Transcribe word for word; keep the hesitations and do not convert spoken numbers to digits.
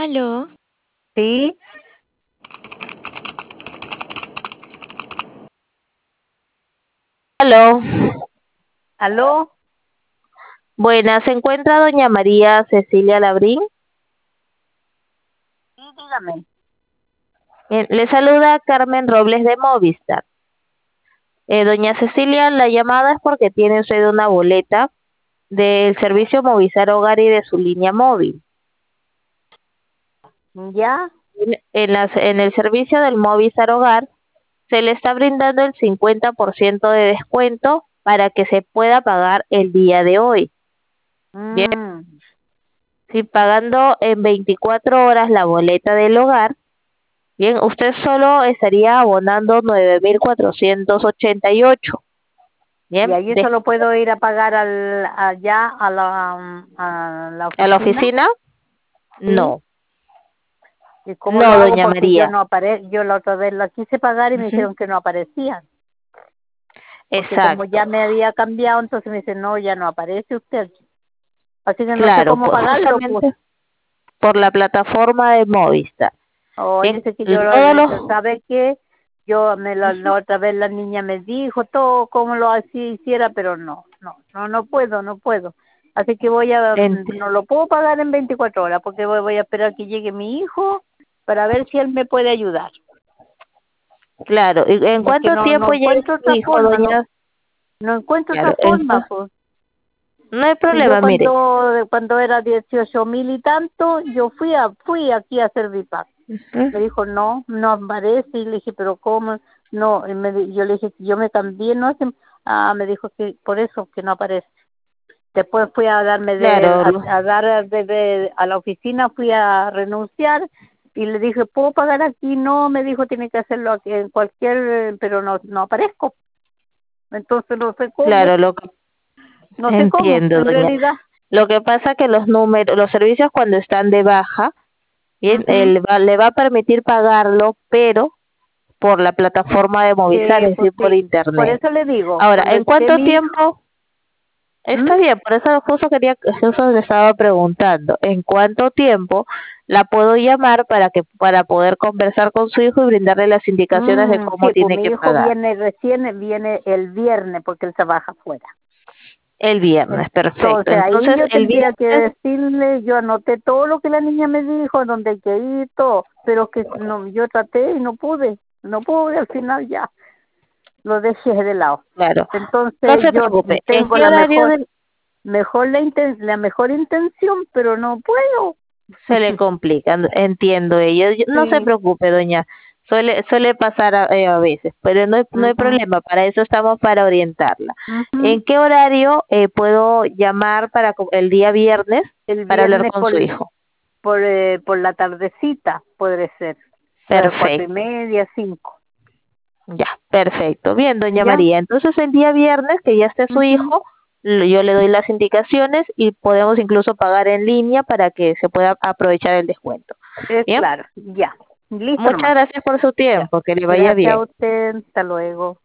Aló. Sí, Aló. aló, Buenas, ¿se encuentra doña María Cecilia Labrín? sí, dígame. Bien, le saluda Carmen Robles de Movistar. Eh, doña Cecilia, la llamada es porque tiene usted una boleta del servicio Movistar Hogar y de su línea móvil. ¿Ya? En, en las- en el servicio del Movistar Hogar se le está brindando el cincuenta por ciento de descuento para que se pueda pagar el día de hoy. Bien, Mm, si pagando en veinticuatro horas la boleta del hogar, bien, usted solo estaría abonando nueve mil cuatrocientos ochenta y ocho. y Bien, ahí de, eso lo puedo ir a pagar al, allá a la, mm, a la ¿a la oficina, oficina? sí. No, ¿Y cómo lo no, hago? doña Porque yo María. no apare yo la otra vez la quise pagar y me Ujú. dijeron que no aparecían. Porque como Exacto, ya me había cambiado, entonces me dicen, no, ya no aparece usted. Así que no sé claro, cómo pues pagarlo, pues. justamente por la plataforma de Movistar. Oh, Bien, dice que yo, l- todos los... ¿sabe qué? Yo, me la, Ujú. la otra vez la niña me dijo todo cómo lo hacía, hiciera, pero no, no, no, no puedo, no puedo. Así que voy a, ent- no lo puedo pagar en veinticuatro horas, porque voy, voy a esperar que llegue mi hijo para ver si él me puede ayudar. claro, ¿y en Es que cuánto no, no tiempo llega encuentro su otra hijo, forma, no, doña? no encuentro Claro, otra en forma, cu- pues. no hay Si yo problema, mire. cuando, cuando era dieciocho mil y tanto, yo fui a, fui aquí a hacer Servipack. Ujú. Me dijo, no, no aparece. Y le dije, pero ¿cómo? No, y me, di- yo le dije, yo me cambié, no sé. Ah, me dijo que por eso que no aparece. Después fui a darme de, Claro, a, lo- a dar de, de- a la oficina, fui a renunciar y le dije, ¿puedo pagar aquí? No, me dijo, tiene que hacerlo aquí en cualquier, pero no, no aparezco. Entonces no sé cómo, claro, lo que no sé cómo, entiendo, en doña. realidad. Lo que pasa que los números, los servicios cuando están de baja, bien, Ujú. él va- le va a permitir pagarlo, pero por la plataforma de Movistar, Sí, es pues decir, por sí, por internet. eso le digo, Ahora, cuando ¿en esté cuánto mi hijo, tiempo? ¿m? Está bien, por eso justo quería, justo le estaba preguntando, ¿en cuánto tiempo la puedo llamar para que para poder conversar con su hijo y brindarle las indicaciones de Mm, cómo sí, pues tiene mi que hijo pagar? viene recién, viene el viernes porque él trabaja afuera. El viernes, perfecto. Entonces ahí Entonces, yo el tendría que viernes, decirle, yo anoté todo lo que la niña me dijo, dónde hay que ir, todo, pero que no, yo traté y no pude, no pude, al final ya lo dejé de lado. claro, no Entonces se yo preocupe. ¿En tengo qué la horario mejor, del- mejor la, inten la mejor intención, pero no puedo. se le complica? Entiendo ello. Yo- No se Sí. preocupe, doña. Suele suele pasar a, eh, a veces, pero no hay, no hay Ujú, problema. Para eso estamos, para orientarla. ujú. ¿En qué horario eh, puedo llamar para co- el día viernes El para hablar viernes con por, su hijo? por, eh, por la tardecita, podría ser. A las cuatro y Perfecto. media, cinco. Ya, perfecto. Bien, doña ¿Ya? María. Entonces el día viernes que ya esté su Ujú. hijo, lo- yo le doy las indicaciones y podemos incluso pagar en línea para que se pueda aprovechar el descuento. Es Bien. claro, ya. Listo Muchas nomás. gracias por su Ya. tiempo. Que le vaya Gracias a bien. usted. Hasta luego.